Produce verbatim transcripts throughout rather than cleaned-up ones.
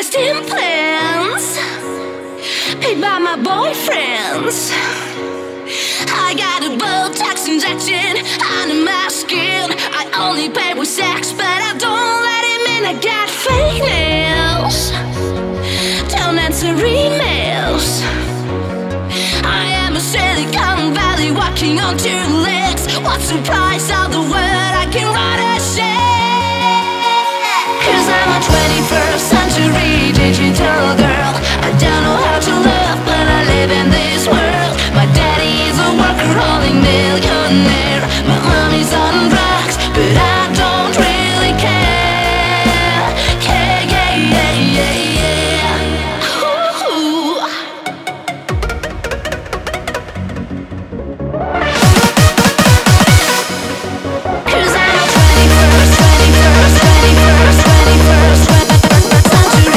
invest in plans paid by my boyfriends. I got a Botox injection under my skin. I only pay with sex, but I don't let him in. I got fake nails, don't answer emails. I am a Silicon Valley walking on two legs. What's the price of the word I can write a check? Cause I'm a twenty-first century digital girl. I don't know how to love, but I live in this world. My daddy is a workaholic millionaire. My mommy's on drugs, but I don't really care. Care, yeah, yeah, yeah, yeah. Ooh. Cause I'm a twenty-first, twenty-first, twenty-first, twenty-first, twenty-first century.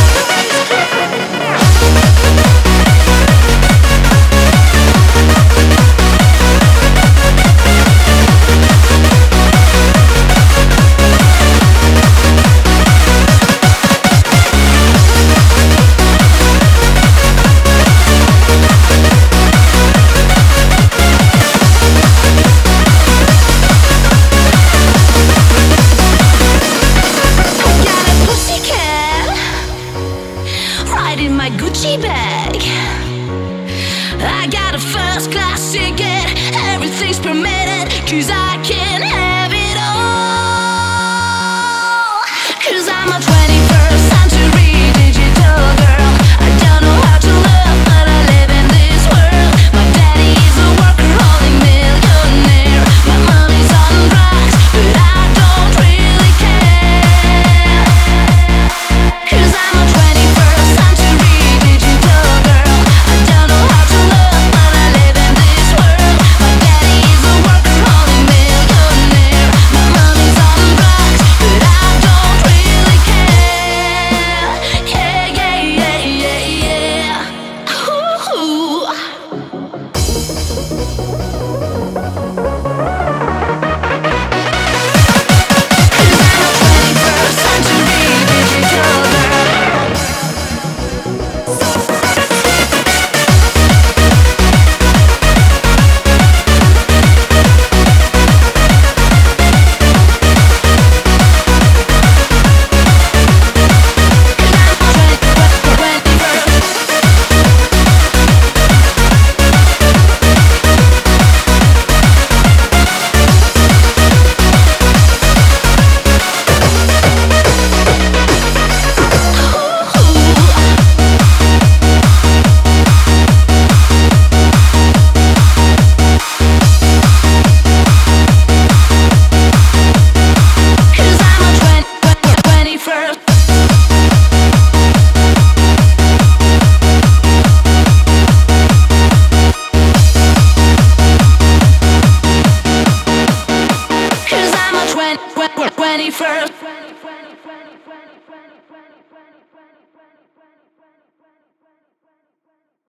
In my Gucci bag, I got a first class ticket. Everything's permitted, cause I can have it all. Cause I'm a twenty-first century digital girl. I don't know how to love, but I live in this world. My daddy is a workaholic millionaire. My mommy's on drugs, but I don't really care. Cause I'm a twenty-first century digital girl. I don't know how to love, but I live in this world. My daddy is a workaholic millionaire. My mommy's on drugs, but I don't really care. Yeah, yeah, yeah, yeah, yeah. Ooh. twenty-first century digital girl. Cause I'm a twenty-first. Cause I'm a twenty-first.